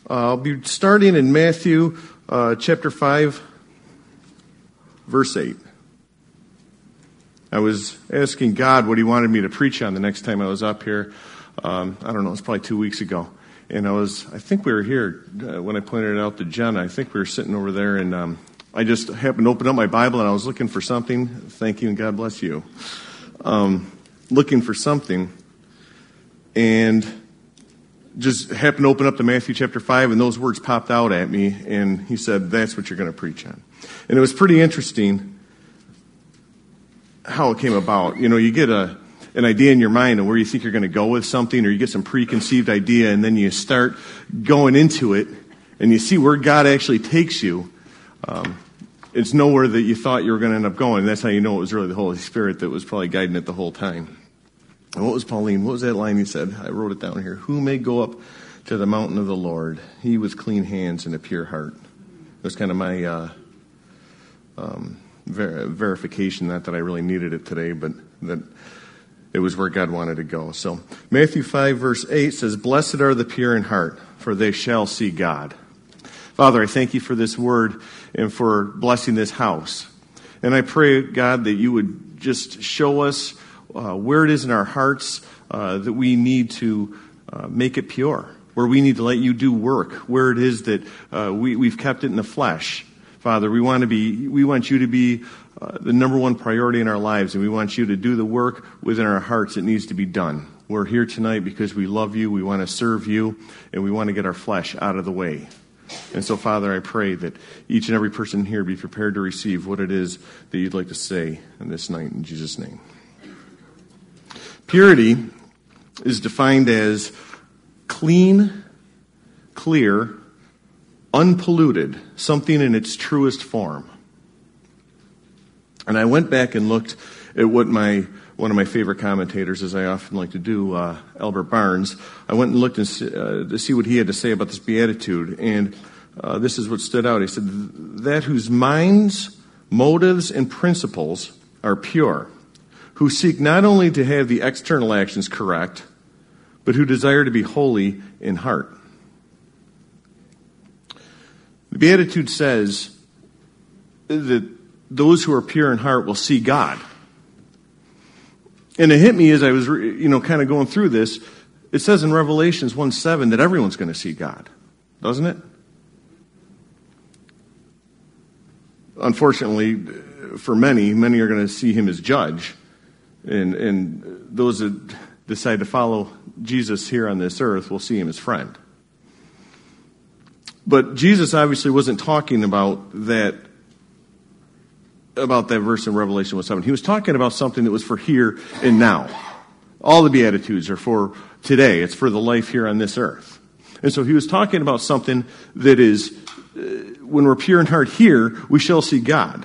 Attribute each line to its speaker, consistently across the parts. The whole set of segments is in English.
Speaker 1: I'll be starting in Matthew chapter 5, verse 8. I was asking God what he wanted me to preach on the next time I was up here. I don't know, it was probably 2 weeks ago. And I think we were here when I pointed it out to Jenna. I think we were sitting over there, and I just happened to open up my Bible, and I was looking for something. Thank you, and God bless you. Looking for something, and just happened to open up to Matthew chapter 5, and those words popped out at me, and he said, that's what you're going to preach on. And it was pretty interesting how it came about. You know, you get an idea in your mind of where you think you're going to go with something, or you get some preconceived idea, and then you start going into it, and you see where God actually takes you. It's nowhere that you thought you were going to end up going. That's how you know it was really the Holy Spirit that was probably guiding it the whole time. And what was that line he said? I wrote it down here. Who may go up to the mountain of the Lord? He with clean hands and a pure heart. It was kind of my verification, not that I really needed it today, but that it was where God wanted to go. So Matthew 5, verse 8 says, Blessed are the pure in heart, for they shall see God. Father, I thank you for this word and for blessing this house. And I pray, God, that you would just show us where it is in our hearts that we need to make it pure, where we need to let you do work, where it is that we've kept it in the flesh. Father, we want you to be the number one priority in our lives, and we want you to do the work within our hearts that needs to be done. We're here tonight because we love you, we want to serve you, and we want to get our flesh out of the way. And so, Father, I pray that each and every person here be prepared to receive what it is that you'd like to say in this night, in Jesus' name. Purity is defined as clean, clear, unpolluted, something in its truest form. And I went back and looked at what one of my favorite commentators, as I often like to do, Albert Barnes. I went and looked to see what he had to say about this beatitude, and this is what stood out. He said, that whose minds, motives, and principles are pure, who seek not only to have the external actions correct, but who desire to be holy in heart. The Beatitude says that those who are pure in heart will see God. And it hit me as I was, kind of going through this. It says in Revelations 1:7 that everyone's going to see God, doesn't it? Unfortunately, for many are going to see him as judge. And those that decide to follow Jesus here on this earth will see him as friend. But Jesus obviously wasn't talking about that verse in Revelation 1:7. He was talking about something that was for here and now. All the Beatitudes are for today. It's for the life here on this earth. And so he was talking about something that is, when we're pure in heart here, we shall see God.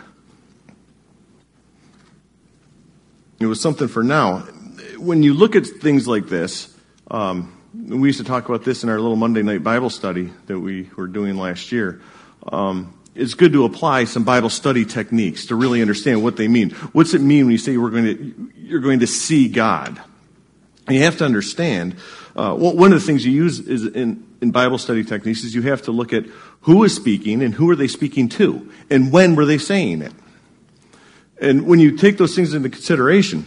Speaker 1: It was something for now. When you look at things like this, we used to talk about this in our little Monday night Bible study that we were doing last year. It's good to apply some Bible study techniques to really understand what they mean. What's it mean when you say you're going to see God? And you have to understand, one of the things you use is in Bible study techniques is you have to look at who is speaking and who are they speaking to, and when were they saying it. And when you take those things into consideration,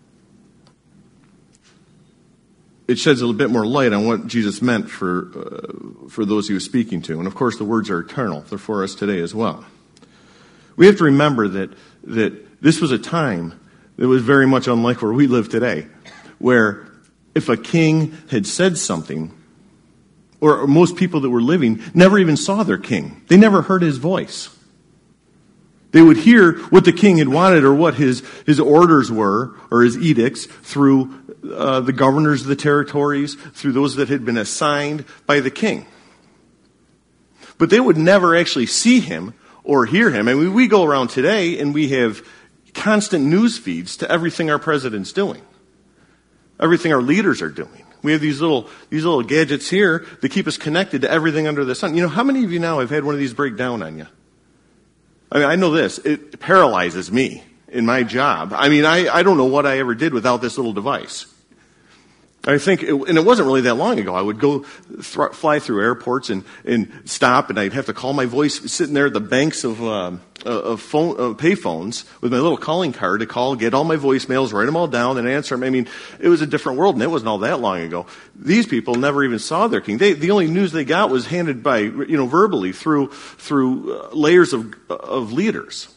Speaker 1: it sheds a little bit more light on what Jesus meant for those he was speaking to. And of course, the words are eternal. They're for us today as well. We have to remember that this was a time that was very much unlike where we live today, where if a king had said something, or most people that were living never even saw their king. They never heard his voice. They would hear what the king had wanted or what his orders were, or his edicts, through the governors of the territories, through those that had been assigned by the king. But they would never actually see him or hear him. I mean, we go around today and we have constant news feeds to everything our president's doing, everything our leaders are doing. We have these little gadgets here that keep us connected to everything under the sun. You know, how many of you now have had one of these break down on you? I mean, I know this. It paralyzes me in my job. I mean, I don't know what I ever did without this little device. I think, and it wasn't really that long ago, I would go fly through airports and stop, and I'd have to call my voice, sitting there at the banks of payphones with my little calling card to call, get all my voicemails, write them all down, and answer them. I mean, it was a different world, and it wasn't all that long ago. These people never even saw their king. The only news they got was handed by, verbally through layers of leaders.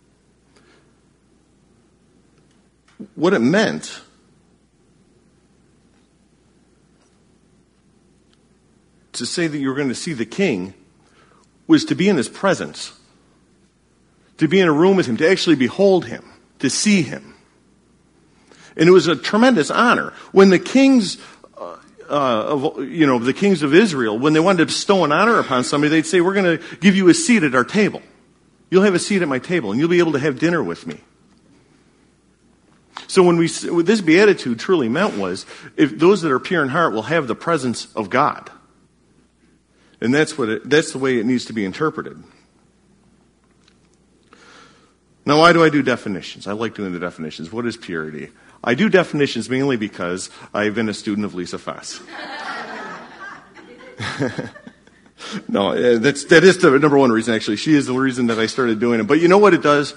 Speaker 1: What it meant to say that you were going to see the king was to be in his presence, to be in a room with him, to actually behold him, to see him. And it was a tremendous honor. When the kings the kings of Israel, when they wanted to bestow an honor upon somebody, they'd say, we're going to give you a seat at our table. You'll have a seat at my table, and you'll be able to have dinner with me. So what this beatitude truly meant was, if those that are pure in heart will have the presence of God. And that's the way it needs to be interpreted. Now, why do I do definitions? I like doing the definitions. What is purity? I do definitions mainly because I've been a student of Lisa Fess. No, that is the number one reason, actually. She is the reason that I started doing it. But you know what it does?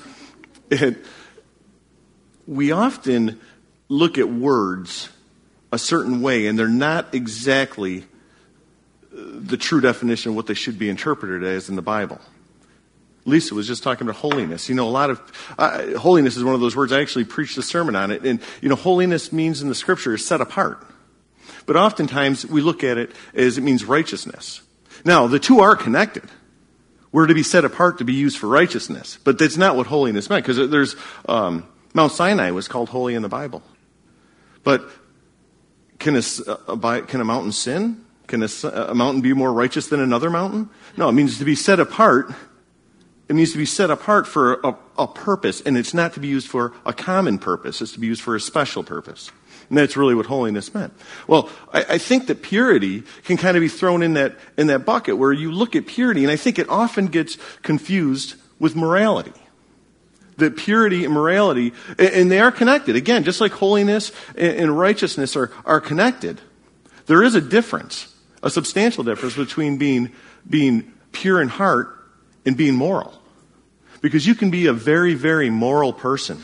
Speaker 1: We often look at words a certain way, and they're not exactly the true definition of what they should be interpreted as in the Bible. Lisa was just talking about holiness. A lot of holiness is one of those words. I actually preached a sermon on it. And, holiness means in the scripture is set apart. But oftentimes we look at it as it means righteousness. Now, the two are connected. We're to be set apart to be used for righteousness. But that's not what holiness meant. Because there's Mount Sinai was called holy in the Bible. But can a mountain sin? Can a mountain be more righteous than another mountain? No, it means to be set apart. It means to be set apart for a purpose, and it's not to be used for a common purpose. It's to be used for a special purpose. And that's really what holiness meant. Well, I think that purity can kind of be thrown in that bucket where you look at purity, and I think it often gets confused with morality. That purity and morality, and they are connected. Again, just like holiness and righteousness are connected, there is a difference. A substantial difference between being pure in heart and being moral. Because you can be a very, very moral person,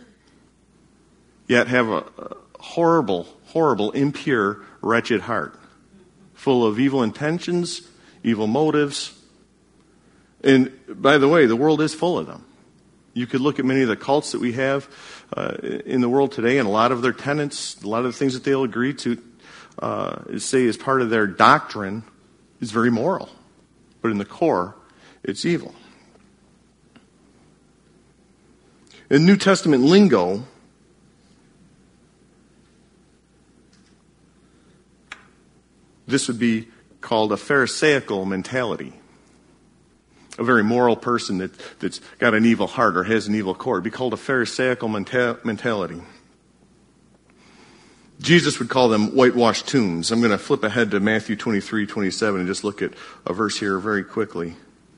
Speaker 1: yet have a horrible, horrible, impure, wretched heart, full of evil intentions, evil motives. And by the way, the world is full of them. You could look at many of the cults that we have in the world today, and a lot of their tenets, a lot of the things that they'll agree to say as part of their doctrine is very moral. But in the core, it's evil. In New Testament lingo, this would be called a Pharisaical mentality. A very moral person that's got an evil heart or has an evil core. It'd be called a Pharisaical mentality. Jesus would call them whitewashed tombs. I'm going to flip ahead to Matthew 23:27 and just look at a verse here very quickly.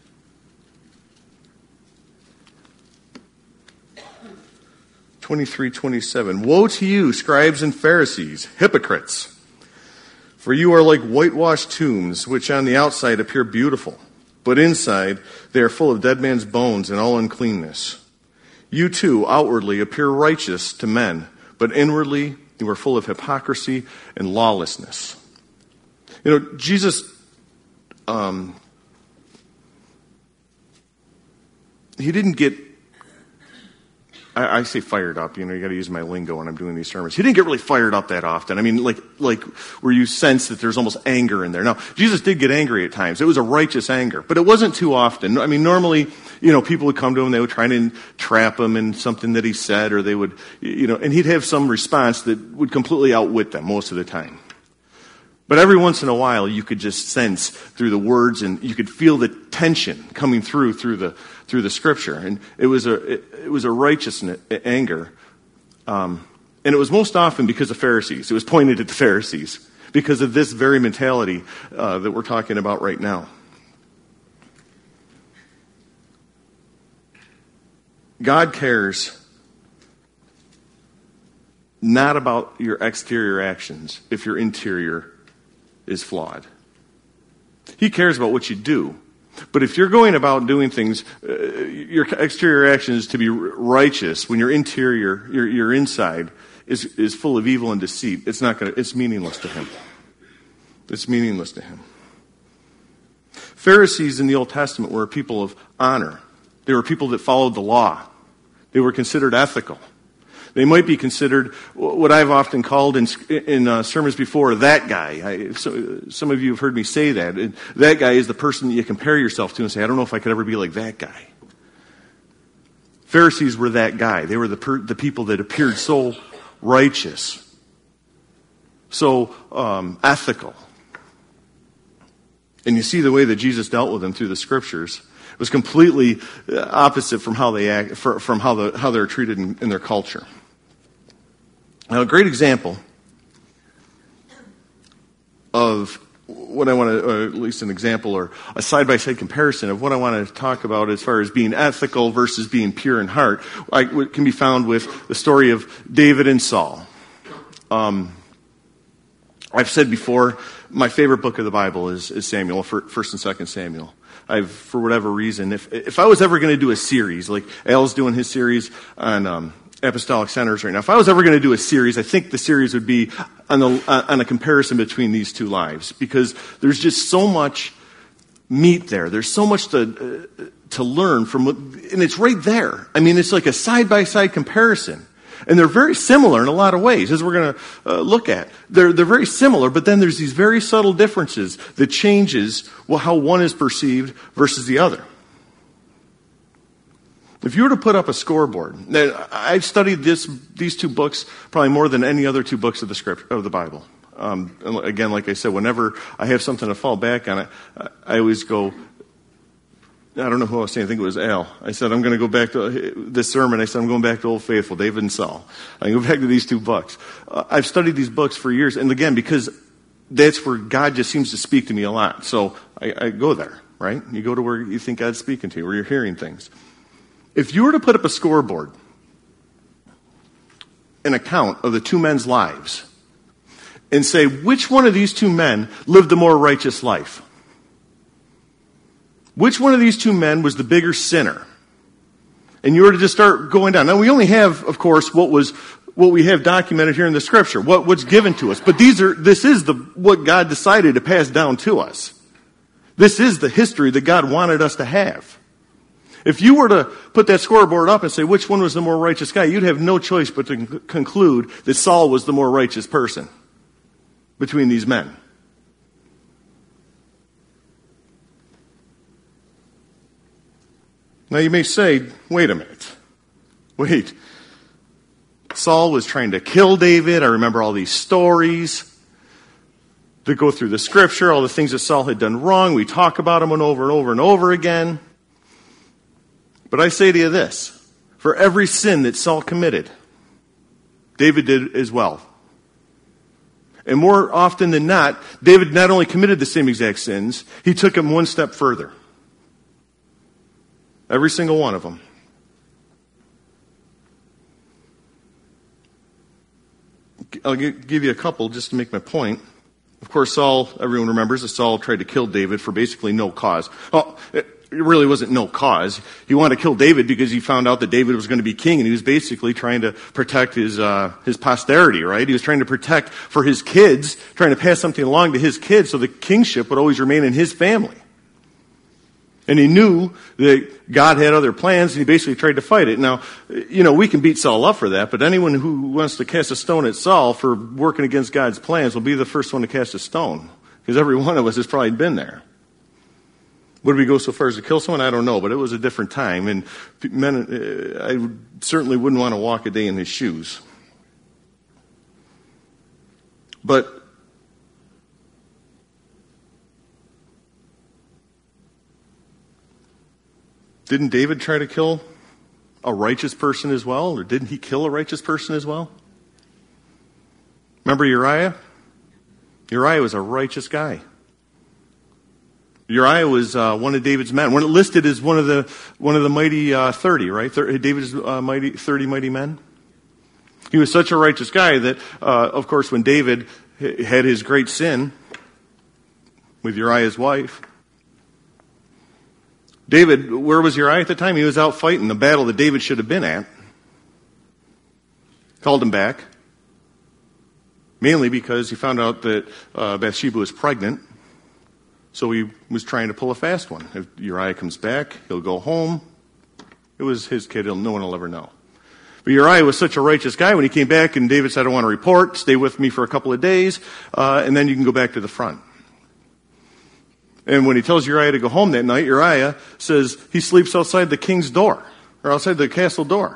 Speaker 1: (23:27) Woe to you, scribes and Pharisees, hypocrites! For you are like whitewashed tombs, which on the outside appear beautiful, but inside they are full of dead man's bones and all uncleanness. You too outwardly appear righteous to men, but inwardly you are full of hypocrisy and lawlessness. Jesus, he didn't get, I say fired up, you got to use my lingo when I'm doing these sermons. He didn't get really fired up that often. I mean, like where you sense that there's almost anger in there. Now, Jesus did get angry at times. It was a righteous anger, but it wasn't too often. I mean, normally, people would come to him, they would try to trap him in something that he said, or they would, and he'd have some response that would completely outwit them most of the time. But every once in a while, you could just sense through the words, and you could feel the tension coming through the scripture, and it was a righteous anger, and it was most often because of Pharisees. It was pointed at the Pharisees because of this very mentality that we're talking about right now. God cares not about your exterior actions if your interior is flawed. He cares about what you do. But if you're going about doing things, your exterior actions to be righteous when your interior, your inside is full of evil and deceit, it's meaningless to him. It's meaningless to him. Pharisees in the Old Testament were a people of honor. They were people that followed the law. They were considered ethical. They might be considered what I've often called in sermons before, that guy. Some of you have heard me say that. And that guy is the person that you compare yourself to and say, I don't know if I could ever be like that guy. Pharisees were that guy. They were the people that appeared so righteous, so ethical. And you see the way that Jesus dealt with them through the Scriptures was completely opposite from how they act, from how they're treated in their culture. Now, a great example of what I want to, or at least an example or a side-by-side comparison of what I want to talk about as far as being ethical versus being pure in heart, can be found with the story of David and Saul. I've said before, my favorite book of the Bible is Samuel, 1st and 2nd Samuel. For whatever reason, if I was ever going to do a series, like Al's doing his series on Apostolic Centers right now, if I was ever going to do a series, I think the series would be on a comparison between these two lives, because there's just so much meat there. There's so much to learn from, and it's right there. I mean, it's like a side-by-side comparison. And they're very similar in a lot of ways, as we're going to look at. They're very similar, but then there's these very subtle differences that changes how one is perceived versus the other. If you were to put up a scoreboard, I've studied these two books probably more than any other two books of the Bible. Again, like I said, whenever I have something to fall back on, I always go. I don't know who I was saying. I think it was Al. I said, I'm going to go back to this sermon. I said, I'm going back to Old Faithful, David and Saul. I go back to these two books. I've studied these books for years. And again, because that's where God just seems to speak to me a lot. So I go there, right? You go to where you think God's speaking to you, where you're hearing things. If you were to put up a scoreboard, an account of the two men's lives, and say, which one of these two men lived a more righteous life? Which one of these two men was the bigger sinner? And you were to just start going down. Now, we only have, of course, what we have documented here in the Scripture, what's given to us. But this is what God decided to pass down to us. This is the history that God wanted us to have. If you were to put that scoreboard up and say which one was the more righteous guy, you'd have no choice but to conclude that Saul was the more righteous person between these men. Now you may say, wait a minute. Wait. Saul was trying to kill David. I remember all these stories that go through the Scripture, all the things that Saul had done wrong. We talk about them over and over and over again. But I say to you this, for every sin that Saul committed, David did as well. And more often than not, David not only committed the same exact sins, he took them one step further. Every single one of them. I'll give you a couple just to make my point. Of course, Saul, everyone remembers that Saul tried to kill David for basically no cause. Well, it really wasn't no cause. He wanted to kill David because he found out that David was going to be king, and he was basically trying to protect his posterity, right? He was trying to protect for his kids, trying to pass something along to his kids so the kingship would always remain in his family. And he knew that God had other plans, and he basically tried to fight it. Now, we can beat Saul up for that, but anyone who wants to cast a stone at Saul for working against God's plans will be the first one to cast a stone, because every one of us has probably been there. Would we go so far as to kill someone? I don't know, but it was a different time, and I certainly wouldn't want to walk a day in his shoes. But didn't David try to kill a righteous person as well? Or didn't he kill a righteous person as well? Remember Uriah? Uriah was a righteous guy. Uriah was one of David's men. When it listed as one of the mighty 30, right? David's 30 mighty men. He was such a righteous guy that, of course, when David had his great sin with Uriah's wife, David, where was Uriah at the time? He was out fighting the battle that David should have been at. Called him back. Mainly because he found out that Bathsheba was pregnant. So he was trying to pull a fast one. If Uriah comes back, he'll go home. It was his kid. No one will ever know. But Uriah was such a righteous guy. When he came back and David said, I want to report, stay with me for a couple of days, and then you can go back to the front. And when he tells Uriah to go home that night, Uriah says he sleeps outside the king's door, or outside the castle door.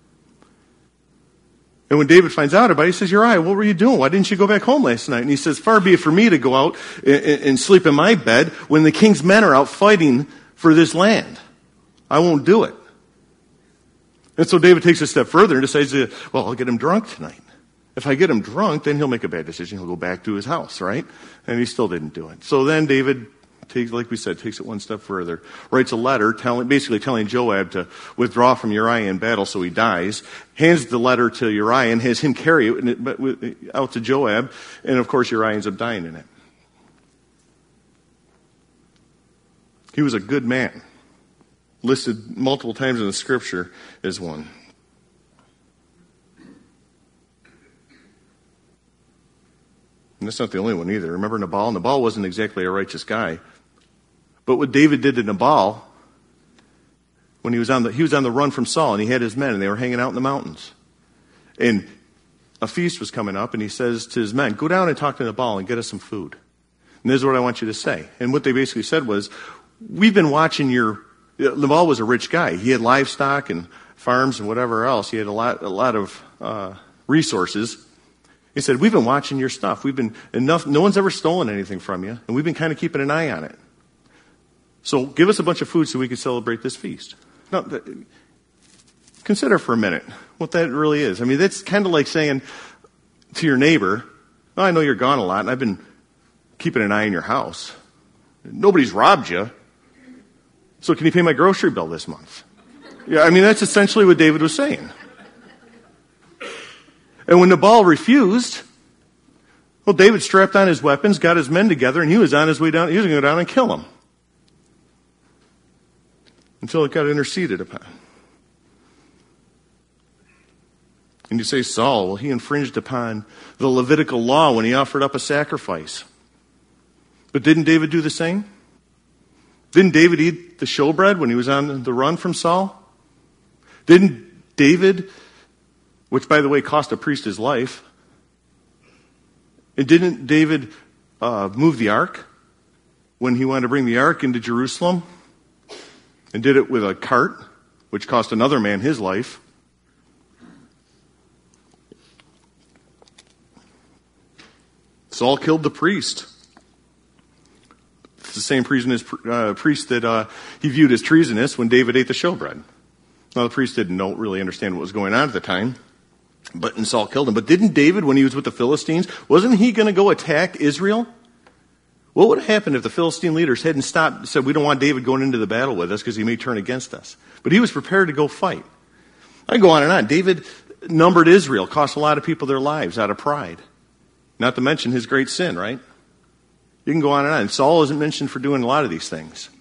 Speaker 1: And when David finds out about it, he says, Uriah, what were you doing? Why didn't you go back home last night? And he says, far be it for me to go out and sleep in my bed when the king's men are out fighting for this land. I won't do it. And so David takes a step further and decides, well, I'll get him drunk tonight. If I get him drunk, then he'll make a bad decision. He'll go back to his house, right? And he still didn't do it. So then David, like we said, takes it one step further, writes a letter basically telling Joab to withdraw from Uriah in battle so he dies, hands the letter to Uriah and has him carry it out to Joab, and of course Uriah ends up dying in it. He was a good man, listed multiple times in the scripture as one. And that's not the only one either. Remember Nabal? Nabal wasn't exactly a righteous guy. But what David did to Nabal, when he was on the run from Saul, and he had his men, and they were hanging out in the mountains. And a feast was coming up, and he says to his men, go down and talk to Nabal and get us some food. And this is what I want you to say. And what they basically said was, we've been watching Nabal was a rich guy. He had livestock and farms and whatever else. He had a lot of resources. He said, we've been watching your stuff. No one's ever stolen anything from you, and we've been kind of keeping an eye on it. So give us a bunch of food so we can celebrate this feast. Now, consider for a minute what that really is. I mean, that's kind of like saying to your neighbor, oh, I know you're gone a lot, and I've been keeping an eye on your house. Nobody's robbed you. So can you pay my grocery bill this month? Yeah, I mean, that's essentially what David was saying. And when Nabal refused, well, David strapped on his weapons, got his men together, and he was on his way down. He was going to go down and kill him. Until it got interceded upon. And you say, Saul, well, he infringed upon the Levitical law when he offered up a sacrifice. But didn't David do the same? Didn't David eat the showbread when he was on the run from Saul? Didn't David, which by the way cost a priest his life, and didn't David move the ark when he wanted to bring the ark into Jerusalem? And did it with a cart, which cost another man his life. Saul killed the priest. It's the same priest that he viewed as treasonous when David ate the showbread. Now, the priest didn't really understand what was going on at the time, and Saul killed him. But didn't David, when he was with the Philistines, wasn't he going to go attack Israel? What would have happened if the Philistine leaders hadn't stopped and said, we don't want David going into the battle with us because he may turn against us? But he was prepared to go fight. I can go on and on. David numbered Israel, cost a lot of people their lives out of pride. Not to mention his great sin, right? You can go on and on. Saul isn't mentioned for doing a lot of these things.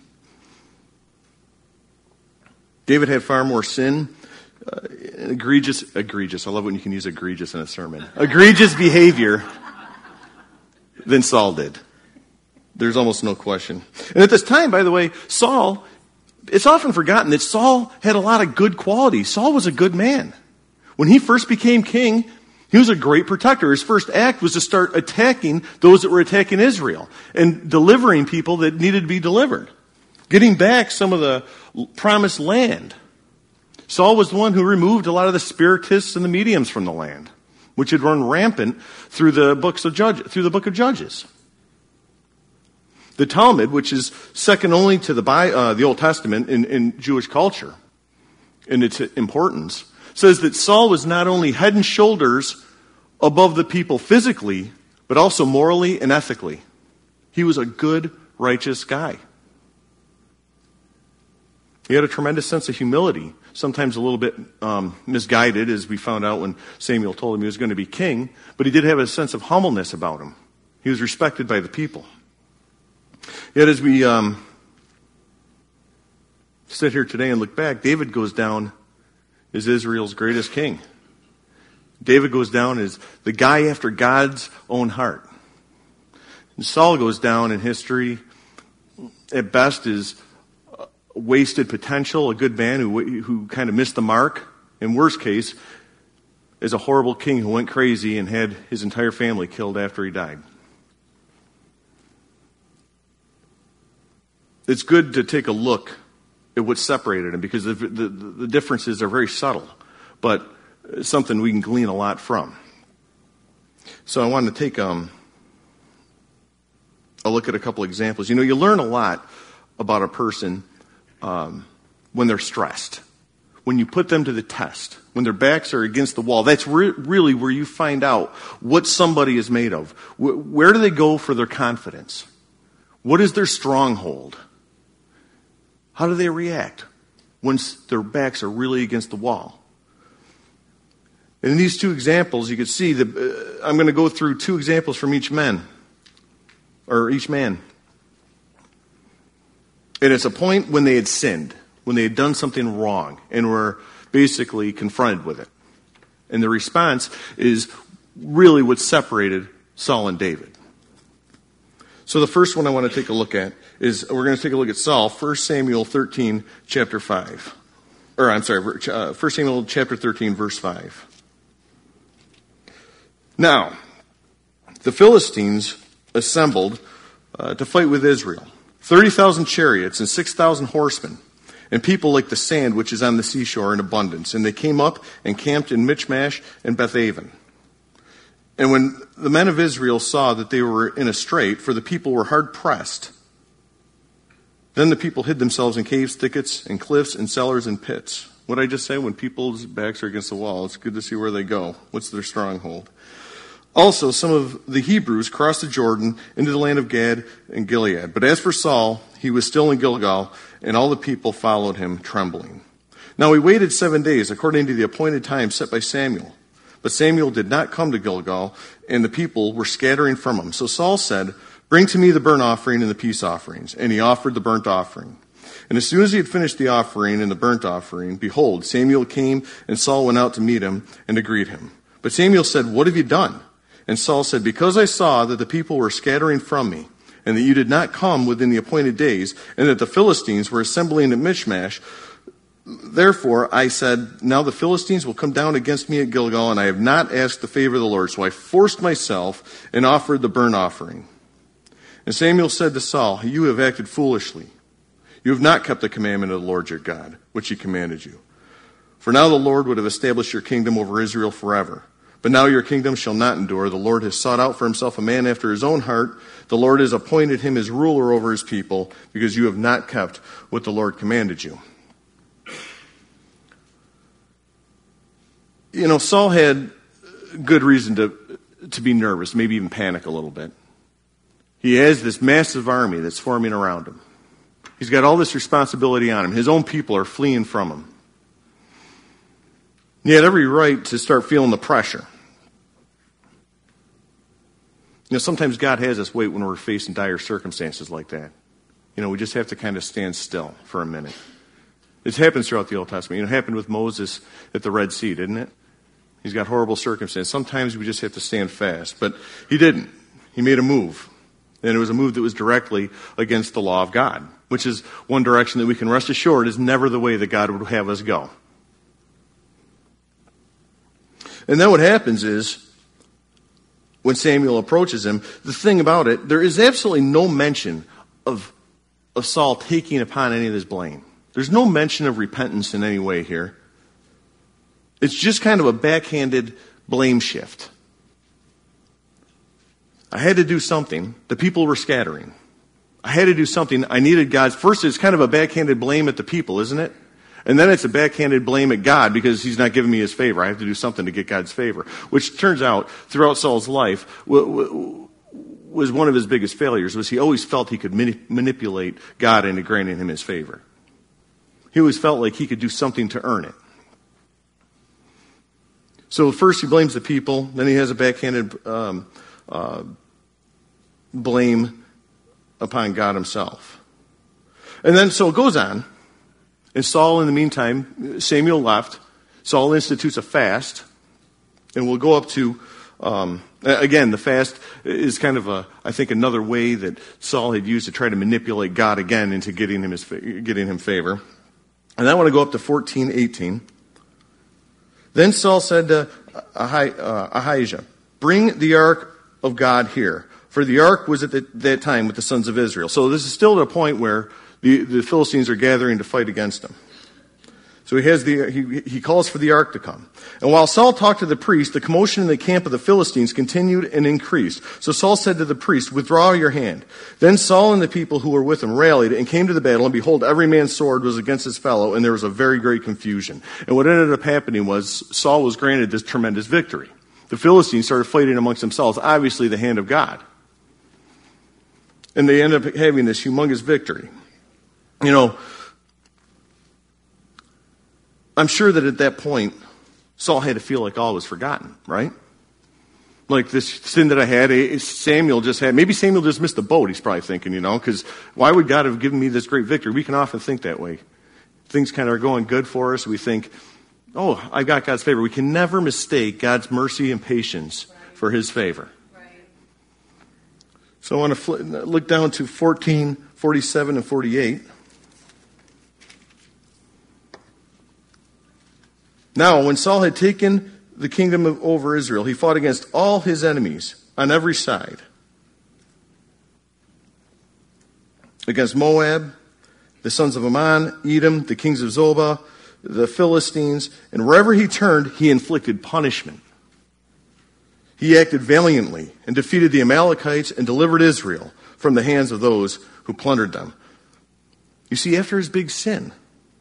Speaker 1: David had far more sin, egregious, I love when you can use egregious in a sermon, egregious behavior than Saul did. There's almost no question. And at this time, by the way, Saul, it's often forgotten that Saul had a lot of good qualities. Saul was a good man. When he first became king, he was a great protector. His first act was to start attacking those that were attacking Israel and delivering people that needed to be delivered, getting back some of the promised land. Saul was the one who removed a lot of the spiritists and the mediums from the land, which had run rampant through the book of Judges. The Talmud, which is second only to the Old Testament in Jewish culture in its importance, says that Saul was not only head and shoulders above the people physically, but also morally and ethically. He was a good, righteous guy. He had a tremendous sense of humility, sometimes a little bit misguided, as we found out when Samuel told him he was going to be king, but he did have a sense of humbleness about him. He was respected by the people. Yet as we sit here today and look back, David goes down as Israel's greatest king. David goes down as the guy after God's own heart. And Saul goes down in history, at best, as wasted potential, a good man who kind of missed the mark. In worst case, as a horrible king who went crazy and had his entire family killed after he died. It's good to take a look at what separated them, because the differences are very subtle, but it's something we can glean a lot from. So I wanted to take a look at a couple examples. You know, you learn a lot about a person when they're stressed, when you put them to the test, when their backs are against the wall. That's really where you find out what somebody is made of. Where do they go for their confidence? What is their stronghold? How do they react when their backs are really against the wall? And in these two examples, you can see that I'm going to go through two examples from each man. And it's a point when they had sinned, when they had done something wrong, and were basically confronted with it. And the response is really what separated Saul and David. So the first one I want to take a look at is, we're going to take a look at Saul, 1 Samuel 13, chapter 5. 1 Samuel chapter 13, verse 5. Now, the Philistines assembled to fight with Israel. 30,000 chariots and 6,000 horsemen, and people like the sand which is on the seashore in abundance. And they came up and camped in Michmash and Bethaven. And when the men of Israel saw that they were in a strait, for the people were hard pressed, then the people hid themselves in caves, thickets, and cliffs, and cellars, and pits. What did I just say? When people's backs are against the wall, it's good to see where they go. What's their stronghold? Also, some of the Hebrews crossed the Jordan into the land of Gad and Gilead. But as for Saul, he was still in Gilgal, and all the people followed him, trembling. Now he waited 7 days, according to the appointed time set by Samuel. But Samuel did not come to Gilgal, and the people were scattering from him. So Saul said, "Bring to me the burnt offering and the peace offerings." And he offered the burnt offering. And as soon as he had finished the offering and the burnt offering, behold, Samuel came, and Saul went out to meet him and to greet him. But Samuel said, "What have you done?" And Saul said, "Because I saw that the people were scattering from me, and that you did not come within the appointed days, and that the Philistines were assembling at Michmash, therefore I said, now the Philistines will come down against me at Gilgal, and I have not asked the favor of the Lord. So I forced myself and offered the burnt offering." And Samuel said to Saul, "You have acted foolishly. You have not kept the commandment of the Lord your God, which he commanded you. For now the Lord would have established your kingdom over Israel forever. But now your kingdom shall not endure. The Lord has sought out for himself a man after his own heart. The Lord has appointed him as ruler over his people, because you have not kept what the Lord commanded you." You know, Saul had good reason to be nervous, maybe even panic a little bit. He has this massive army that's forming around him. He's got all this responsibility on him. His own people are fleeing from him. He had every right to start feeling the pressure. You know, sometimes God has us wait when we're facing dire circumstances like that. You know, we just have to kind of stand still for a minute. It happens throughout the Old Testament. You know, it happened with Moses at the Red Sea, didn't it? He's got horrible circumstances. Sometimes we just have to stand fast. But he didn't. He made a move. And it was a move that was directly against the law of God, which is one direction that we can rest assured is never the way that God would have us go. And then what happens is, when Samuel approaches him, the thing about it, there is absolutely no mention of Saul taking upon any of this blame. There's no mention of repentance in any way here. It's just kind of a backhanded blame shift. I had to do something. The people were scattering. I had to do something. I needed God's. First, it's kind of a backhanded blame at the people, isn't it? And then it's a backhanded blame at God because he's not giving me his favor. I have to do something to get God's favor. Which turns out, throughout Saul's life, was one of his biggest failures, was he always felt he could manipulate God into granting him his favor. He always felt like he could do something to earn it. So first he blames the people, then he has a backhanded blame upon God himself. And then so it goes on. And Saul, in the meantime, Samuel left. Saul institutes a fast. And we'll go up to, again, the fast is kind of I think another way that Saul had used to try to manipulate God again into getting him favor. And I want to go up to 14:18. Then Saul said to Ahijah, "Bring the ark of God here." For the ark was at that time with the sons of Israel. So this is still at a point where the Philistines are gathering to fight against him. So he calls for the ark to come. And while Saul talked to the priest, the commotion in the camp of the Philistines continued and increased. So Saul said to the priest, "Withdraw your hand." Then Saul and the people who were with him rallied and came to the battle, and behold, every man's sword was against his fellow, and there was a very great confusion. And what ended up happening was Saul was granted this tremendous victory. The Philistines started fighting amongst themselves, obviously the hand of God. And they ended up having this humongous victory. You know, I'm sure that at that point, Saul had to feel like all was forgotten, right? Like this sin that I had, Samuel just had. Maybe Samuel just missed the boat, he's probably thinking, because why would God have given me this great victory? We can often think that way. Things kind of are going good for us. We think, oh, I got God's favor. We can never mistake God's mercy and patience for his favor. Right. So I want to look down to 14, 47, and 48. Now, when Saul had taken the kingdom over Israel, he fought against all his enemies on every side. Against Moab, the sons of Ammon, Edom, the kings of Zobah, the Philistines, and wherever he turned, he inflicted punishment. He acted valiantly and defeated the Amalekites and delivered Israel from the hands of those who plundered them. You see, after his big sin,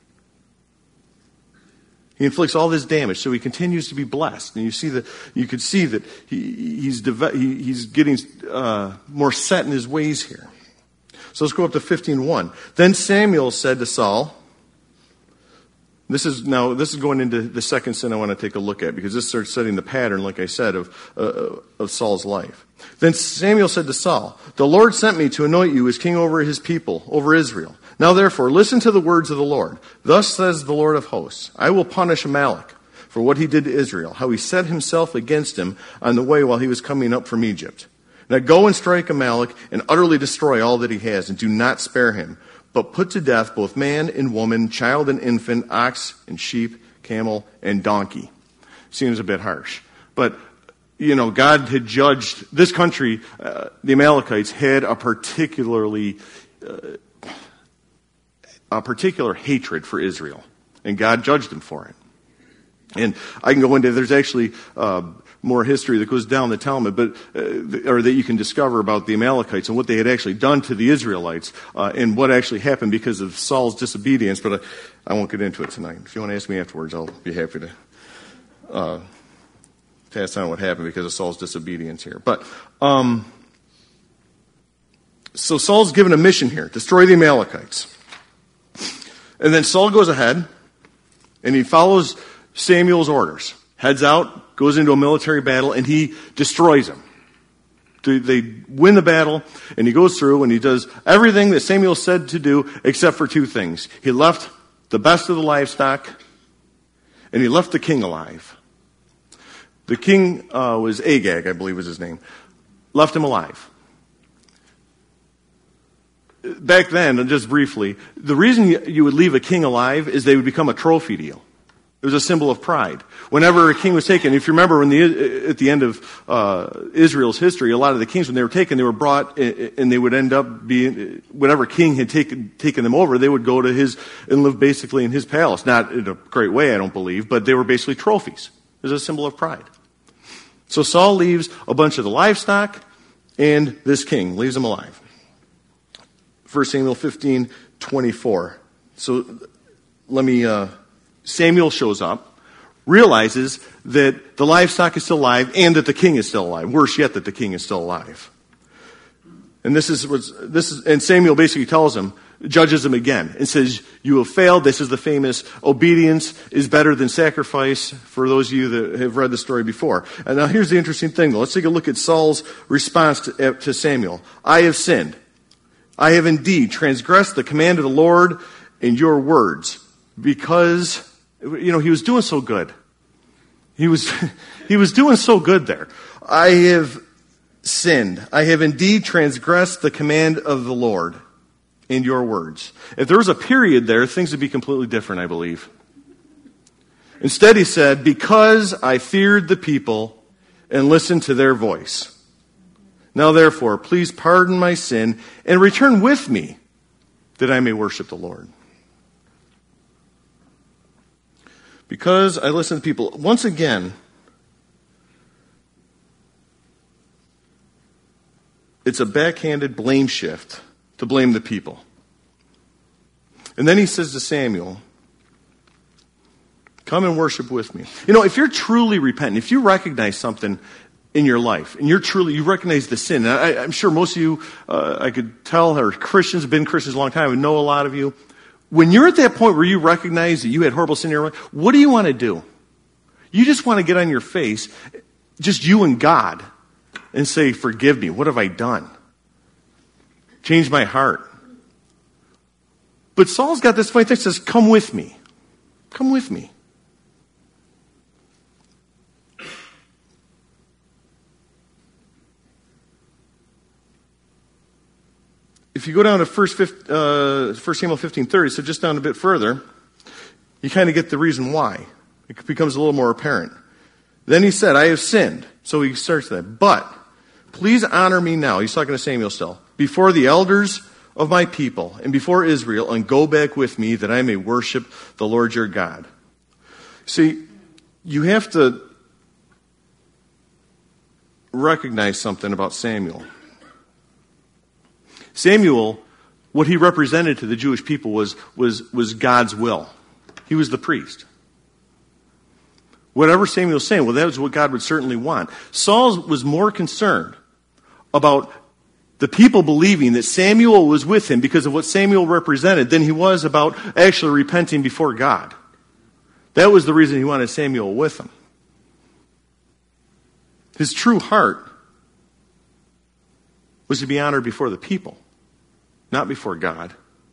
Speaker 1: he inflicts all this damage, so he continues to be blessed. And you could see that he's getting more set in his ways here. So let's go up to 15:1. Then Samuel said to Saul, this is going into the second sin I want to take a look at, because this starts setting the pattern, like I said, of Saul's life. Then Samuel said to Saul, "The Lord sent me to anoint you as king over his people, over Israel. Now therefore, listen to the words of the Lord. Thus says the Lord of hosts, I will punish Amalek for what he did to Israel, how he set himself against him on the way while he was coming up from Egypt. Now go and strike Amalek and utterly destroy all that he has, and do not spare him, but put to death both man and woman, child and infant, ox and sheep, camel and donkey." Seems a bit harsh. But, God had judged this country. The Amalekites had a particular hatred for Israel, and God judged them for it. And I can go into, there's actually more history that goes down the Talmud, or that you can discover about the Amalekites and what they had actually done to the Israelites, and what actually happened because of Saul's disobedience, but I won't get into it tonight. If you want to ask me afterwards, I'll be happy to pass on what happened because of Saul's disobedience here. But, so Saul's given a mission here, destroy the Amalekites. And then Saul goes ahead, and he follows Samuel's orders. Heads out, goes into a military battle, and he destroys them. They win the battle, and he goes through, and he does everything that Samuel said to do, except for two things. He left the best of the livestock, and he left the king alive. The king was Agag, I believe was his name. Left him alive. Back then, and just briefly, the reason you would leave a king alive is they would become a trophy deal. It was a symbol of pride. Whenever a king was taken, if you remember at the end of Israel's history, a lot of the kings, when they were taken, they were brought, and they would end up being, whatever king had taken them over, they would go to his, and live basically in his palace. Not in a great way, I don't believe, but they were basically trophies. It was a symbol of pride. So Saul leaves a bunch of the livestock, and this king leaves him alive. 1 Samuel 15:24. So Samuel shows up, realizes that the livestock is still alive and that the king is still alive. Worse yet, that the king is still alive. And and Samuel basically tells him, judges him again and says, you have failed. This is the famous obedience is better than sacrifice, for those of you that have read the story before. And now here's the interesting thing, though. Let's take a look at Saul's response to Samuel. I have sinned. I have indeed transgressed the command of the Lord in your words, because, he was doing so good. He was doing so good there. I have sinned. I have indeed transgressed the command of the Lord in your words. If there was a period there, things would be completely different, I believe. Instead, he said, because I feared the people and listened to their voice. Now, therefore, please pardon my sin and return with me that I may worship the Lord. Because I listened to people. Once again, it's a backhanded blame shift to blame the people. And then he says to Samuel, come and worship with me. If you're truly repentant, if you recognize something in your life, and you recognize the sin, and I'm sure most of you, I could tell, are Christians, have been Christians a long time, and know a lot of you. When you're at that point where you recognize that you had horrible sin in your life, what do you want to do? You just want to get on your face, just you and God, and say, forgive me, what have I done? Change my heart. But Saul's got this funny thing that says, come with me. Come with me. If you go down to 1 Samuel 15:30, so just down a bit further, you kind of get the reason why. It becomes a little more apparent. Then he said, I have sinned. So he starts that. But please honor me now. He's talking to Samuel still. Before the elders of my people and before Israel, and go back with me that I may worship the Lord your God. See, you have to recognize something about Samuel. Samuel, what he represented to the Jewish people was God's will. He was the priest. Whatever Samuel was saying, well, that was what God would certainly want. Saul was more concerned about the people believing that Samuel was with him because of what Samuel represented than he was about actually repenting before God. That was the reason he wanted Samuel with him. His true heart was to be honored before the people, not before God.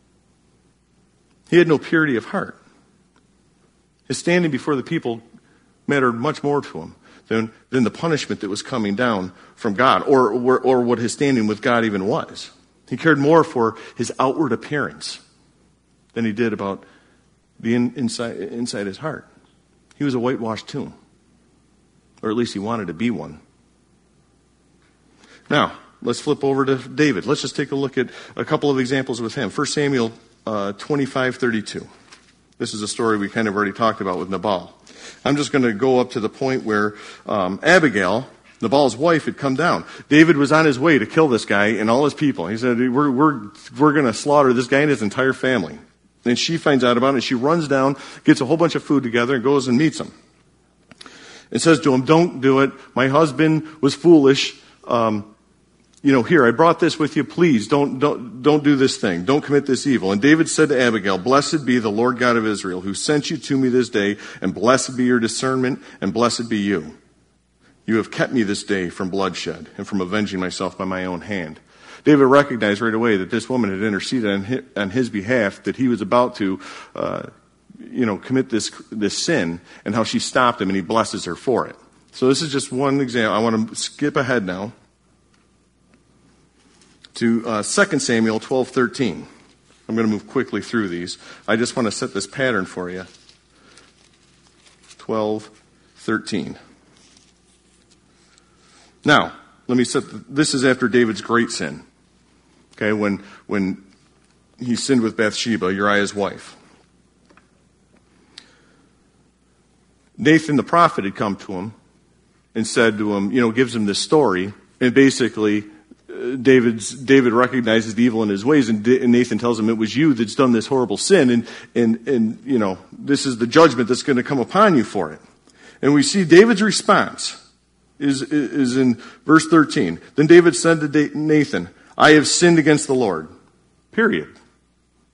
Speaker 1: He had no purity of heart. His standing before the people mattered much more to him than the punishment that was coming down from God, or what his standing with God even was. He cared more for his outward appearance than he did about the inside his heart. He was a whitewashed tomb, or at least he wanted to be one. Now, let's flip over to David. Let's just take a look at a couple of examples with him. 1 Samuel 25:32. This is a story we kind of already talked about with Nabal. I'm just going to go up to the point where Abigail, Nabal's wife, had come down. David was on his way to kill this guy and all his people. He said, we're going to slaughter this guy and his entire family. And she finds out about it, and she runs down, gets a whole bunch of food together, and goes and meets him. And says to him, don't do it. My husband was foolish. Here, I brought this with you. Please, don't do this thing. Don't commit this evil. And David said to Abigail, blessed be the Lord God of Israel, who sent you to me this day, and blessed be your discernment, and blessed be you. You have kept me this day from bloodshed, and from avenging myself by my own hand. David recognized right away that this woman had interceded on his behalf, that he was about to, commit this sin, and how she stopped him, and he blesses her for it. So this is just one example. I want to skip ahead now to 2 Samuel 12:13. I'm going to move quickly through these. I just want to set this pattern for you. 12:13. Now, let me this is after David's great sin. Okay, when he sinned with Bathsheba, Uriah's wife. Nathan the prophet had come to him and said to him, gives him this story, and basically David recognizes the evil in his ways, and Nathan tells him, it was you that's done this horrible sin, and this is the judgment that's going to come upon you for it. And we see David's response is in verse 13. Then David said to Nathan, I have sinned against the Lord. Period.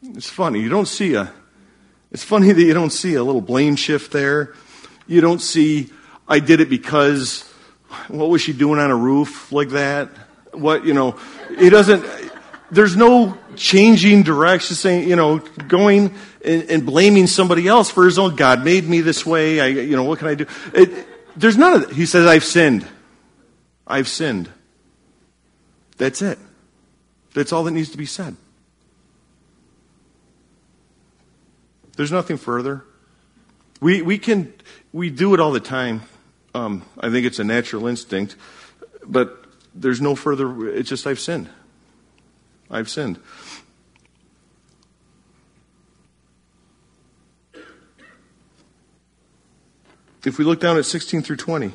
Speaker 1: It's funny. It's funny that you don't see a little blame shift there. You don't see, I did it because, what was she doing on a roof like that? He doesn't, there's no changing direction, saying, going and blaming somebody else for his own, God made me this way, what can I do? There's none of that. He says, I've sinned. I've sinned. That's it. That's all that needs to be said. There's nothing further. We do it all the time. I think it's a natural instinct, but there's no further. It's just I've sinned. I've sinned. If we look down at 16 through 20,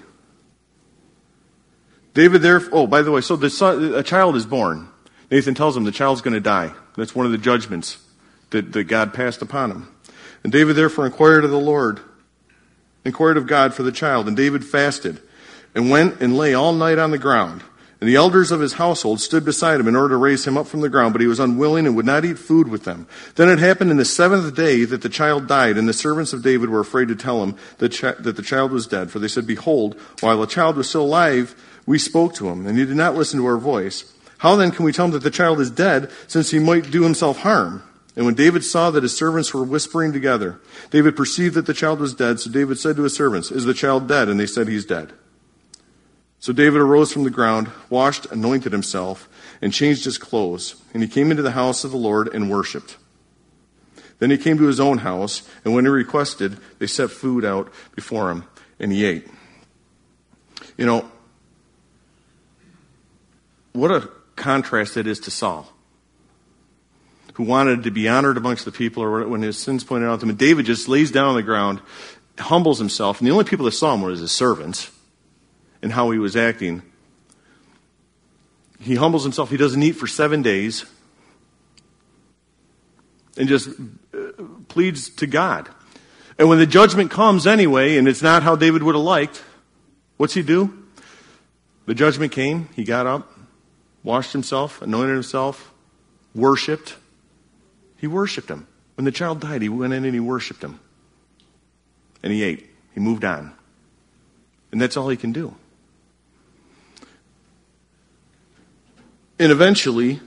Speaker 1: David there. Oh, by the way, so a child is born. Nathan tells him the child's going to die. That's one of the judgments that God passed upon him. And David therefore inquired of God for the child. And David fasted and went and lay all night on the ground. And the elders of his household stood beside him in order to raise him up from the ground, but he was unwilling and would not eat food with them. Then it happened in the 7th day that the child died, and the servants of David were afraid to tell him that the child was dead. For they said, Behold, while the child was still alive, we spoke to him, and he did not listen to our voice. How then can we tell him that the child is dead, since he might do himself harm? And when David saw that his servants were whispering together, David perceived that the child was dead. So David said to his servants, Is the child dead? And they said, He's dead. So David arose from the ground, washed, anointed himself, and changed his clothes. And he came into the house of the Lord and worshipped. Then he came to his own house, and when he requested, they set food out before him, and he ate. What a contrast it is to Saul, who wanted to be honored amongst the people, or when his sins pointed out to him. And David just lays down on the ground, humbles himself, and the only people that saw him were his servants and how he was acting. He humbles himself. He doesn't eat for 7 days and just pleads to God. And when the judgment comes anyway, and it's not how David would have liked, what's he do? The judgment came. He got up, washed himself, anointed himself, worshipped. He worshipped him. When the child died, he went in and he worshipped him. And he ate. He moved on. And that's all he can do. And eventually,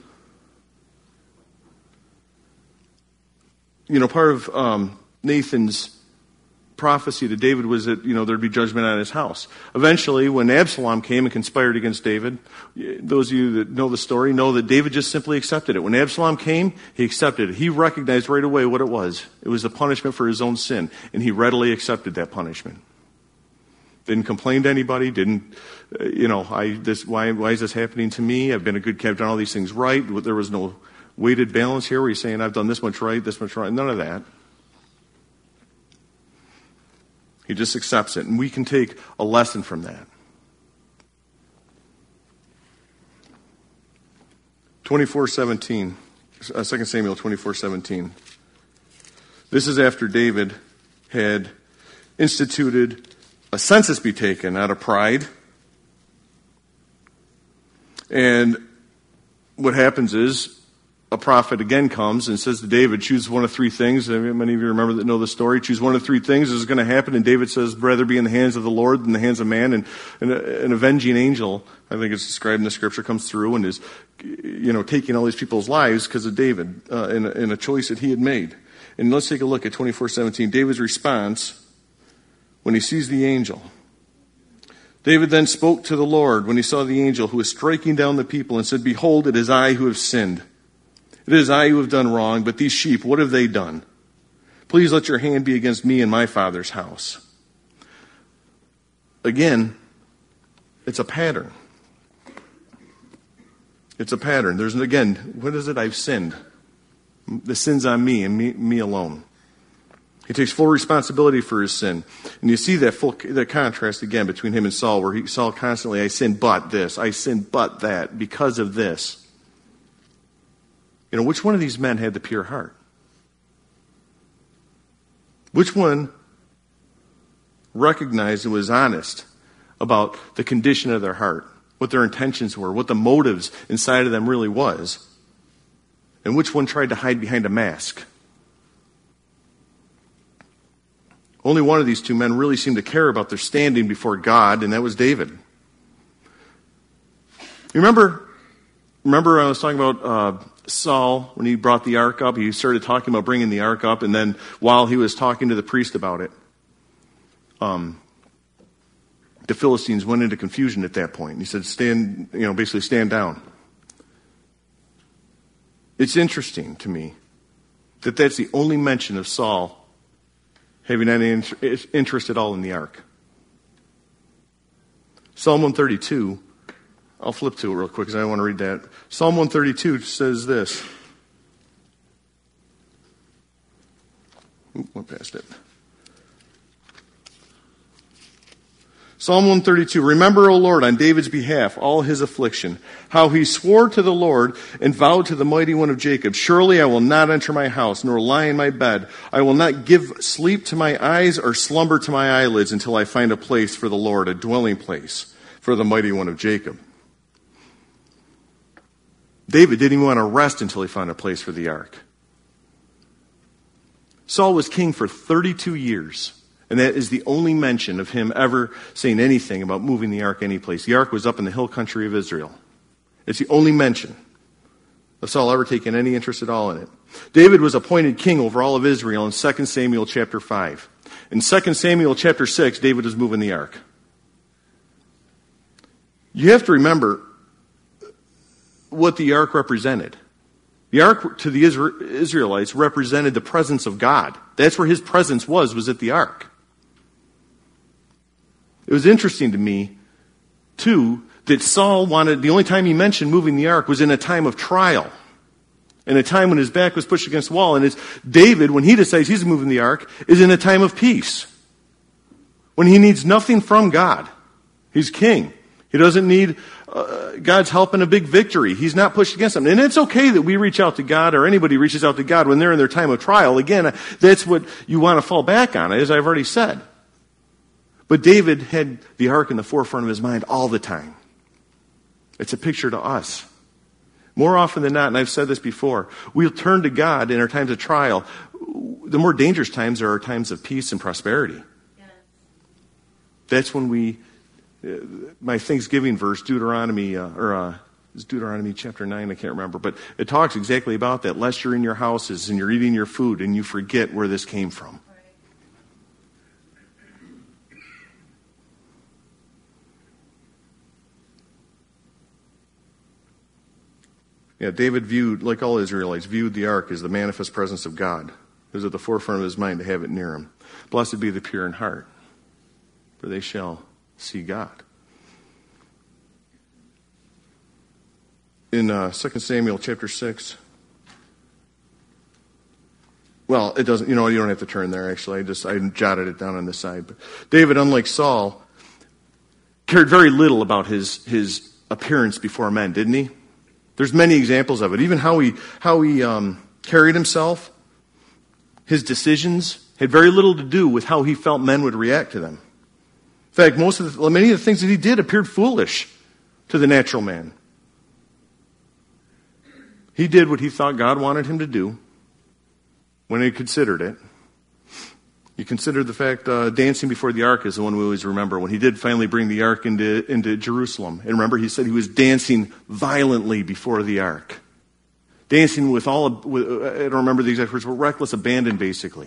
Speaker 1: part of Nathan's prophecy to David was that, there'd be judgment on his house. Eventually, when Absalom came and conspired against David, those of you that know the story know that David just simply accepted it. When Absalom came, he accepted it. He recognized right away what it was. It was a punishment for his own sin, and he readily accepted that punishment. Didn't complain to anybody, why is this happening to me? I've been a good kid, I've done all these things right. There was no weighted balance here where he's saying, I've done this much right, none of that. He just accepts it, and we can take a lesson from that. 24:17, 2 Samuel 24:17. This is after David had instituted a census be taken out of pride. And what happens is a prophet again comes and says to David, choose one of 3 things. Many of you remember that know the story. Choose one of 3 things. This is going to happen. And David says, rather be in the hands of the Lord than the hands of man. And an avenging angel, I think it's described in the scripture, comes through and is, taking all these people's lives because of David in a choice that he had made. And let's take a look at 24:17. David's response when he sees the angel. David then spoke to the Lord when he saw the angel who was striking down the people and said, Behold, it is I who have sinned. It is I who have done wrong, but these sheep, what have they done? Please let your hand be against me and my father's house. Again, it's a pattern. It's a pattern. What is it? I've sinned. The sin's on me and me alone. He takes full responsibility for his sin. And you see that contrast again between him and Saul, where Saul constantly, I sinned but this, I sinned but that, because of this. Which one of these men had the pure heart? Which one recognized and was honest about the condition of their heart, what their intentions were, what the motives inside of them really was? And which one tried to hide behind a mask? Only one of these two men really seemed to care about their standing before God, and that was David. You remember I was talking about Saul, when he brought the ark up, he started talking about bringing the ark up, and then while he was talking to the priest about it, the Philistines went into confusion at that point. He said, basically stand down. It's interesting to me that that's the only mention of Saul having any interest at all in the ark. Psalm 132, I'll flip to it real quick because I want to read that. Psalm 132 says this. Went past it. Psalm 132, remember, O Lord, on David's behalf, all his affliction, how he swore to the Lord and vowed to the Mighty One of Jacob, surely I will not enter my house, nor lie in my bed. I will not give sleep to my eyes or slumber to my eyelids until I find a place for the Lord, a dwelling place for the Mighty One of Jacob. David didn't even want to rest until he found a place for the ark. Saul was king for 32 years. And that is the only mention of him ever saying anything about moving the ark anyplace. The ark was up in the hill country of Israel. It's the only mention of Saul ever taking any interest at all in it. David was appointed king over all of Israel in 2 Samuel chapter 5. In 2 Samuel chapter 6, David was moving the ark. You have to remember what the ark represented. The ark to the Israelites represented the presence of God. That's where his presence was at the ark. It was interesting to me, too, that Saul the only time he mentioned moving the ark was in a time of trial. In a time when his back was pushed against the wall. And it's David, when he decides he's moving the ark, is in a time of peace. When he needs nothing from God. He's king. He doesn't need God's help in a big victory. He's not pushed against him. And it's okay that we reach out to God, or anybody reaches out to God when they're in their time of trial. Again, that's what you want to fall back on, as I've already said. But David had the ark in the forefront of his mind all the time. It's a picture to us. More often than not, and I've said this before, we'll turn to God in our times of trial. The more dangerous times are our times of peace and prosperity. Yeah. That's when my Thanksgiving verse, Deuteronomy chapter 9, I can't remember, but it talks exactly about that. Lest you're in your houses and you're eating your food and you forget where this came from. Yeah, David like all Israelites, viewed the ark as the manifest presence of God. It was at the forefront of his mind to have it near him. Blessed be the pure in heart, for they shall see God. In 2 Samuel chapter 6, well, it doesn't, you don't have to turn there, actually. I jotted it down on this side. But David, unlike Saul, cared very little about his appearance before men, didn't he? There's many examples of it. Even how he carried himself, his decisions had very little to do with how he felt men would react to them. In fact, many of the things that he did appeared foolish to the natural man. He did what he thought God wanted him to do when he considered it. You consider the fact dancing before the ark is the one we always remember. When he did finally bring the ark into Jerusalem. And remember, he said he was dancing violently before the ark. Dancing with I don't remember the exact words, but reckless abandon, basically.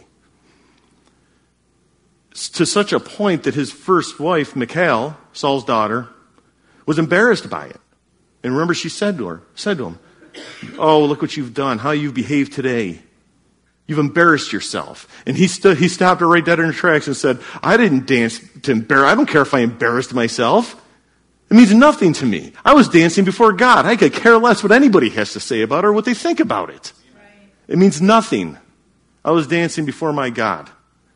Speaker 1: To such a point that his first wife, Michal, Saul's daughter, was embarrassed by it. And remember, she said to him, oh, look what you've done, how you've behaved today. You've embarrassed yourself. And he stopped her right dead in her tracks and said, I didn't dance to embarrass. I don't care if I embarrassed myself. It means nothing to me. I was dancing before God. I could care less what anybody has to say about it or what they think about it. Right. It means nothing. I was dancing before my God.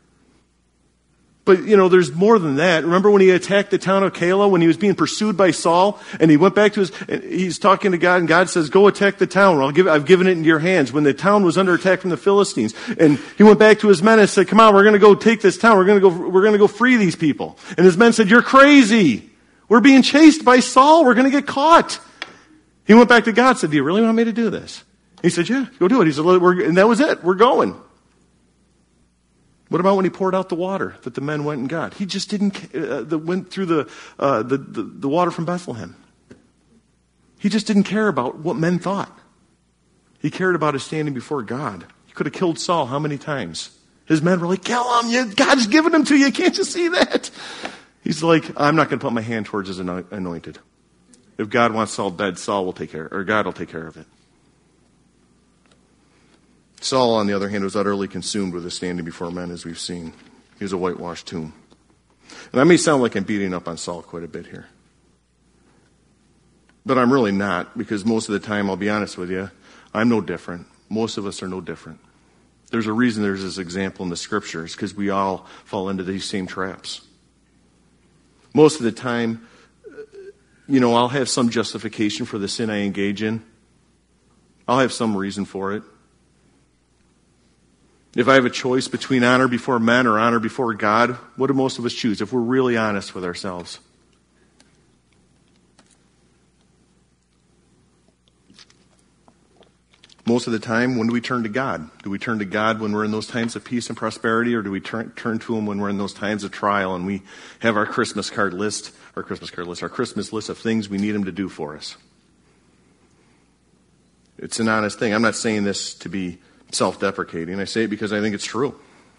Speaker 1: But, there's more than that. Remember when he attacked the town of Keilah, when he was being pursued by Saul, and he went back to he's talking to God, and God says, go attack the town. I've given it into your hands. When the town was under attack from the Philistines. And he went back to his men and said, come on, we're going to go take this town. We're going to go free these people. And his men said, you're crazy. We're being chased by Saul. We're going to get caught. He went back to God and said, do you really want me to do this? He said, yeah, go do it. He said, and that was it. We're going. What about when he poured out the water that the men went and got? He just went through the water from Bethlehem. He just didn't care about what men thought. He cared about his standing before God. He could have killed Saul how many times? His men were like, kill him. God's given him to you. Can't you see that? He's like, I'm not going to put my hand towards his anointed. If God wants Saul dead, God will take care of it. Saul, on the other hand, was utterly consumed with his standing before men, as we've seen. He was a whitewashed tomb. And I may sound like I'm beating up on Saul quite a bit here. But I'm really not, because most of the time, I'll be honest with you, I'm no different. Most of us are no different. There's a reason there's this example in the Scriptures, because we all fall into these same traps. Most of the time, I'll have some justification for the sin I engage in. I'll have some reason for it. If I have a choice between honor before men or honor before God, what do most of us choose if we're really honest with ourselves? Most of the time, when do we turn to God? Do we turn to God when we're in those times of peace and prosperity, or do we turn to Him when we're in those times of trial and we have our Christmas list of things we need Him to do for us? It's an honest thing. I'm not saying this to be self-deprecating. I say it because I think it's true.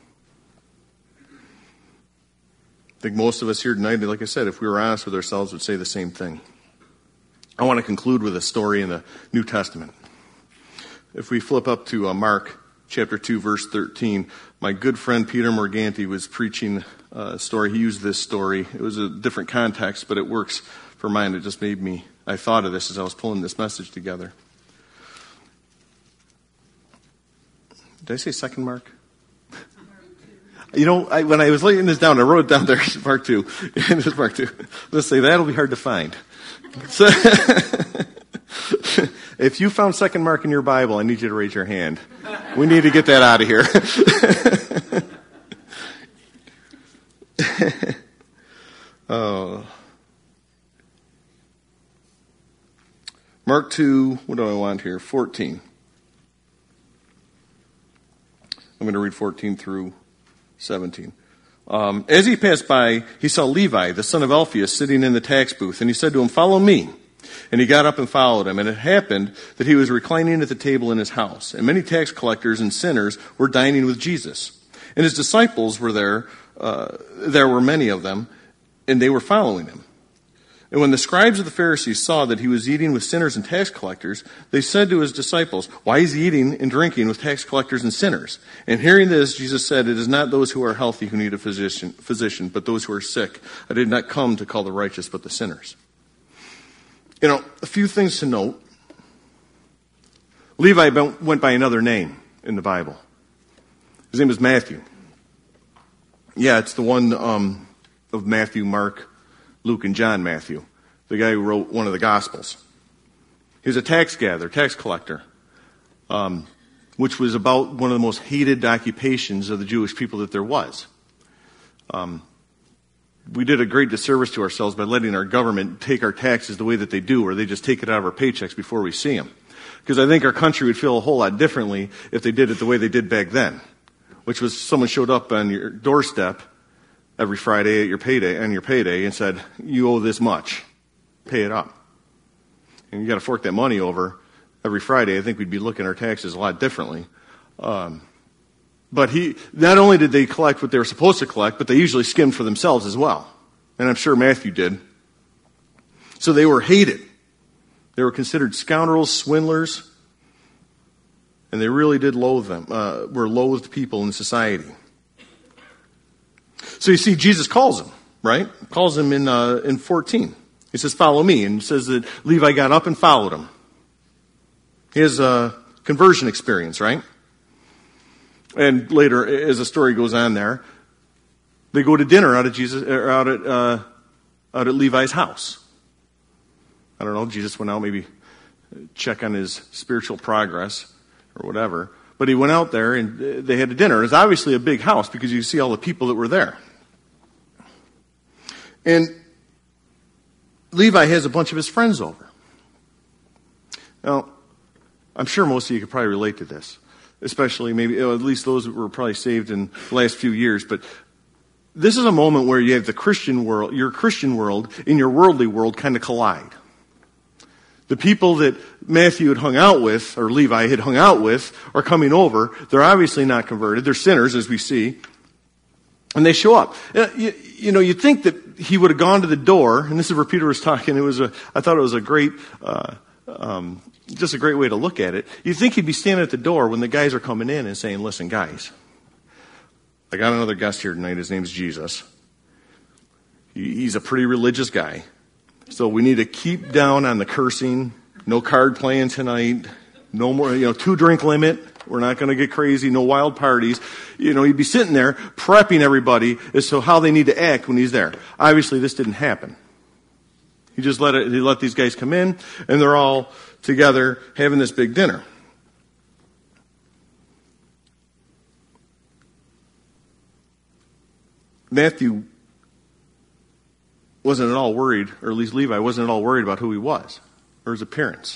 Speaker 1: I think most of us here tonight, like I said, if we were honest with ourselves, would say the same thing. I want to conclude with a story in the New Testament. If we flip up to Mark chapter 2, verse 13, my good friend Peter Morganti was preaching a story. He used this story. It was a different context, but it works for mine. It just I thought of this as I was pulling this message together. Did I say second Mark? When I was laying this down, I wrote it down there, Mark 2. It's Mark 2. Let's say that'll be hard to find. So, if you found second Mark in your Bible, I need you to raise your hand. We need to get that out of here. Mark 2, what do I want here? 14. I'm going to read 14 through 17. As he passed by, he saw Levi, the son of Alphaeus, sitting in the tax booth, and he said to him, "Follow me." And he got up and followed him. And it happened that he was reclining at the table in his house, and many tax collectors and sinners were dining with Jesus. And his disciples were there. There were many of them, and they were following him. And when the scribes of the Pharisees saw that he was eating with sinners and tax collectors, they said to his disciples, "Why is he eating and drinking with tax collectors and sinners?" And hearing this, Jesus said, "It is not those who are healthy who need a physician, but those who are sick. I did not come to call the righteous, but the sinners." A few things to note. Levi went by another name in the Bible. His name was Matthew. Yeah, it's the one of Matthew, Mark, Luke, and John Matthew, the guy who wrote one of the Gospels. He was a tax gatherer, tax collector, which was about one of the most hated occupations of the Jewish people that there was. We did a great disservice to ourselves by letting our government take our taxes the way that they do, or they just take it out of our paychecks before we see them. Because I think our country would feel a whole lot differently if they did it the way they did back then, which was someone showed up on your doorstep every Friday on your payday and said, "You owe this much. Pay it up." And you got to fork that money over every Friday. I think we'd be looking at our taxes a lot differently. But not only did they collect what they were supposed to collect, but they usually skimmed for themselves as well. And I'm sure Matthew did. So they were hated. They were considered scoundrels, swindlers, and they really did loathe them, were loathed people in society. So you see, Jesus calls him, right? Calls him in 14. He says, "Follow me," and says that Levi got up and followed him. He has a conversion experience, right? And later, as the story goes on there, they go to dinner out at Levi's house. I don't know, Jesus went out maybe check on his spiritual progress or whatever. But he went out there and they had a dinner. It's obviously a big house because you see all the people that were there. And Levi has a bunch of his friends over. Now, I'm sure most of you could probably relate to this, especially maybe, at least those that were probably saved in the last few years. But this is a moment where you have the Christian world, your Christian world, and your worldly world kind of collide. The people that Matthew had hung out with, or Levi had hung out with, are coming over. They're obviously not converted. They're sinners, as we see. And they show up. You'd think that he would have gone to the door, and this is where Peter was talking. I thought it was a great, just a great way to look at it. You'd think he'd be standing at the door when the guys are coming in and saying, listen, guys, I got another guest here tonight. His name's Jesus. He's a pretty religious guy. So we need to keep down on the cursing. No card playing tonight. No more, 2-drink limit. We're not going to get crazy. No wild parties. He'd be sitting there prepping everybody as to how they need to act when he's there. Obviously, this didn't happen. He just let these guys come in, and they're all together having this big dinner. Matthew wasn't at all worried, or at least Levi wasn't at all worried about who he was or his appearance.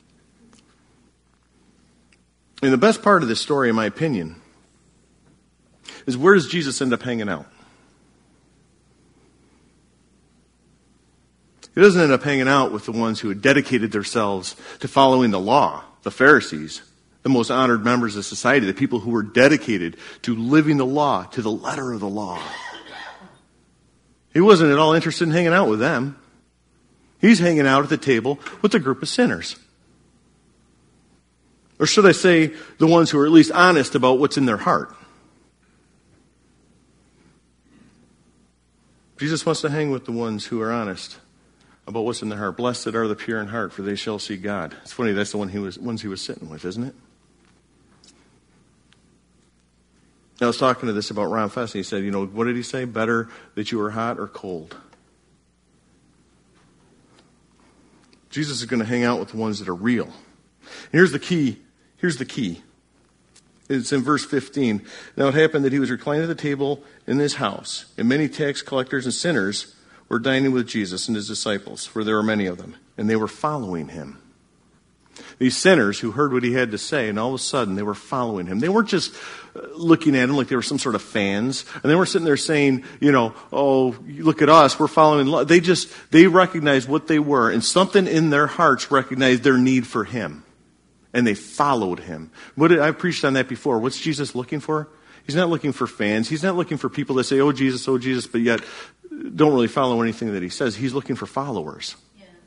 Speaker 1: And the best part of this story, in my opinion, is where does Jesus end up hanging out? He doesn't end up hanging out with the ones who had dedicated themselves to following the law, the Pharisees, the most honored members of society, the people who were dedicated to living the law, to the letter of the law. He wasn't at all interested in hanging out with them. He's hanging out at the table with a group of sinners. Or should I say, the ones who are at least honest about what's in their heart. Jesus wants to hang with the ones who are honest about what's in their heart. Blessed are the pure in heart, for they shall see God. It's funny, that's the ones he was sitting with, isn't it? I was talking to this about Ron Fest, and he said, what did he say? Better that you were hot or cold. Jesus is going to hang out with the ones that are real. And here's the key. It's in verse 15. Now it happened that he was reclining at the table in his house, and many tax collectors and sinners were dining with Jesus and his disciples, for there were many of them, and they were following him. These sinners who heard what he had to say, and all of a sudden they were following him. They weren't just looking at him like they were some sort of fans, and they weren't sitting there saying, oh, look at us, we're following. They recognized what they were, and something in their hearts recognized their need for him, and they followed him. I've preached on that before. What's Jesus looking for? He's not looking for fans. He's not looking for people that say, oh, Jesus, but yet don't really follow anything that he says. He's looking for followers.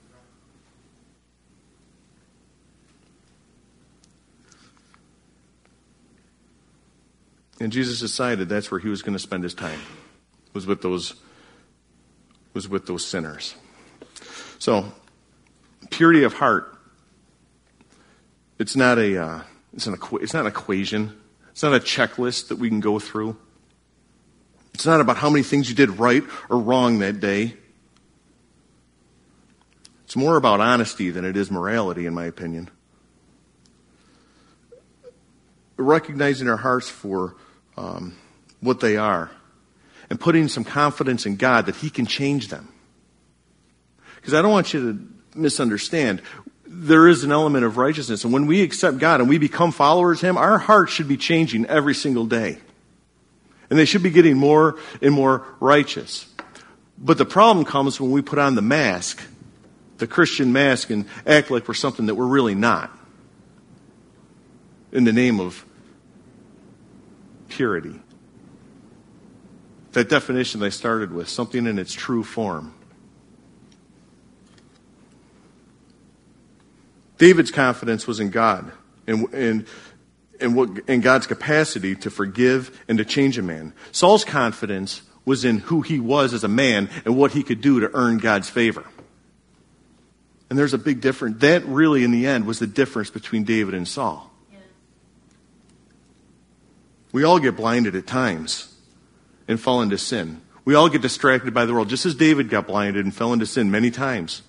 Speaker 1: And Jesus decided that's where he was going to spend his time, was with those sinners. So, purity of heart. It's not an equation. It's not a checklist that we can go through. It's not about how many things you did right or wrong that day. It's more about honesty than it is morality, in my opinion. Recognizing our hearts for what they are, and putting some confidence in God that he can change them. Because I don't want you to misunderstand. There is an element of righteousness, and when we accept God and we become followers of him, our hearts should be changing every single day. And they should be getting more and more righteous. But the problem comes when we put on the mask, the Christian mask, and act like we're something that we're really not, in the name of purity. That definition I started with, something in its true form. David's confidence was in God and God's capacity to forgive and to change a man. Saul's confidence was in who he was as a man and what he could do to earn God's favor. And there's a big difference. That really, in the end, was the difference between David and Saul. We all get blinded at times and fall into sin. We all get distracted by the world, just as David got blinded and fell into sin many times.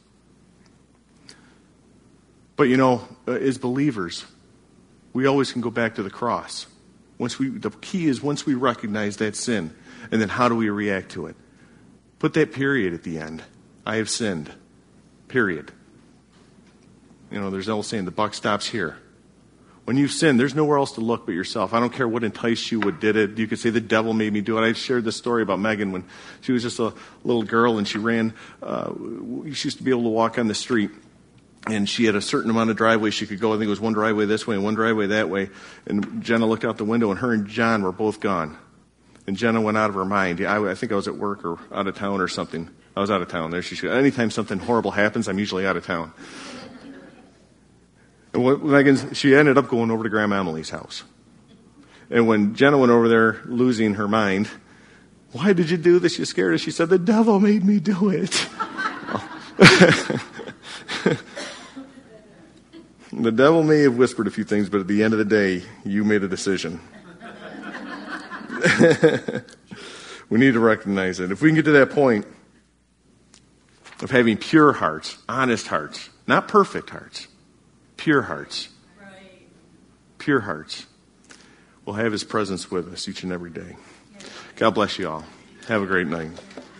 Speaker 1: But as believers, we always can go back to the cross. The key is once we recognize that sin, and then how do we react to it? Put that period at the end. I have sinned. Period. There's an old saying, the buck stops here. When you've sinned, there's nowhere else to look but yourself. I don't care what enticed you, what did it. You could say the devil made me do it. I shared this story about Megan when she was just a little girl and she ran. She used to be able to walk on the street. And she had a certain amount of driveway she could go. I think it was one driveway this way and one driveway that way. And Jenna looked out the window, and her and John were both gone. And Jenna went out of her mind. I think I was at work or out of town or something. I was out of town. There she goes. Anytime something horrible happens, I'm usually out of town. And she ended up going over to Grandma Emily's house. And when Jenna went over there losing her mind, why did you do this? You scared us. She said, the devil made me do it. The devil may have whispered a few things, but at the end of the day, you made a decision. We need to recognize it. If we can get to that point of having pure hearts, honest hearts, not perfect hearts, pure hearts, pure hearts, we'll have his presence with us each and every day. God bless you all. Have a great night.